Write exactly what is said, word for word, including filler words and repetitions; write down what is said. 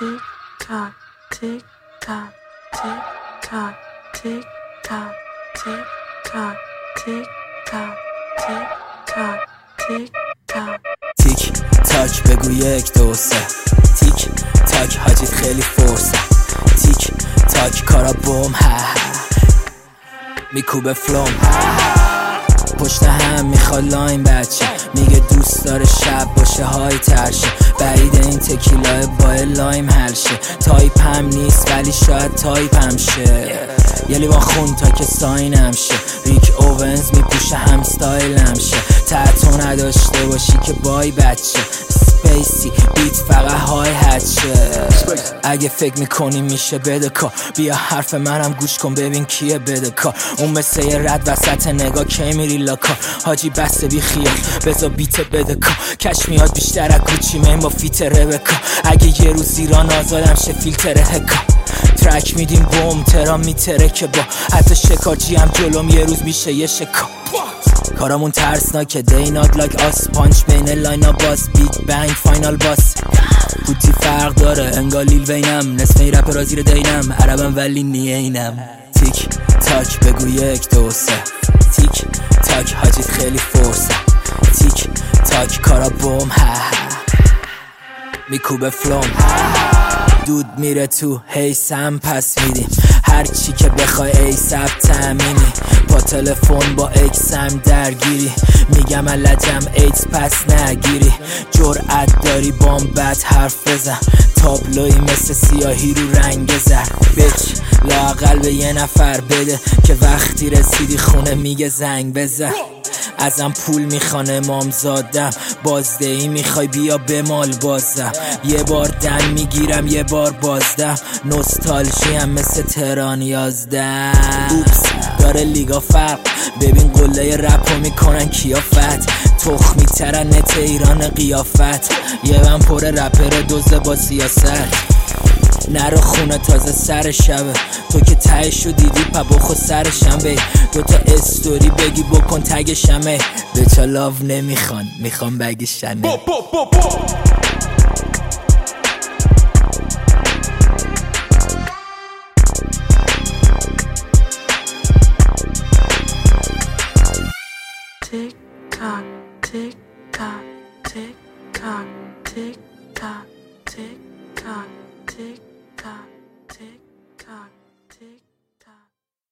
tick tock, tick tock, tick tock, tick tock, tick tock, tick tock, tick tock, tick tock. تیک تاک بگو یک دو سه، تیک تاک حاجی خیلی فرصه، تیک تاک کارا بوم ها میکوبه فلوم پشت هم میخواد لاین بچه، میگه دوست داره شب باشه های ترشه، بعید این تکیلای با لایم حل شه، تایپ هم نیست ولی شاید تایپ هم شه، یه لیوان خون تا که ساینم شه، ریک اوونز میپوشه هم ستایلم شه، تحتو نداشته باشی که بای بچه، سپیسی بیت فقط های هد شه، اگه فکر میکنی میشه بده کار، بیا حرف منم گوش کن ببین کیه بده کار، اون مثل یه رد وسط نگاه که میری لاکار، حاجی بسته بی خیال بزا بیت بده کار، کش میاد بیشتر از گوچی من با فیت ربکا، اگه یه روز ایران آزادم شه فیلتر هکا، ترک میدیم بوم ترام میتره که با حتی شکارچی هم جلوم یه روز میشه یه شکا، کارامون ترسناکه دی نات لایک آس، پانچ بین لاینا باس، بیگ بنگ فاینال باس، بوتی فرق داره انگار لیل وینم، نصف این رپ را زیر دینم، عربم ولی نیینم، تیک تاک بگو یک دو سه، تیک تاک حاجیت خیلی فرصه، تیک تاک کارا بوم ها میکوبه فلوم، دود میره تو هیسم پس میدیم، هر چی که بخوای ای سب تامینی، با تلفن با اکسم درگیری، میگم لجم ایت پس نگیری، جرأت داری بام بد حرف بزن، تابلوی مثل سیاهی رو رنگ زر، بچ لااقل به یه نفر بده که وقتی رسیدی خونه میگه زنگ بزن، ازم پول میخوانه امام زادم، بازدهی میخوای بیا به مال بازم، یه بار دم میگیرم یه بار بازدم، نوستالژی هم مثل تهران یازدم، اوپس داره لیگا فرق، ببین قله رپو میکنن کیافت، تخمی ترن نت ایران قیافت، یه من پر رپر دوزه با سیاست، نرو خونه تازه سر شبه، تو که تهشو دیدی پا بخو سر شنبه، دوتا استوری بگی بکن تگ شمه، بچا لاو نمیخوان میخوان بگی شنه، بو بو بو بو. Tick tock, tick tock, tick tock, tick tock, tick tock, tick tock, tick tock.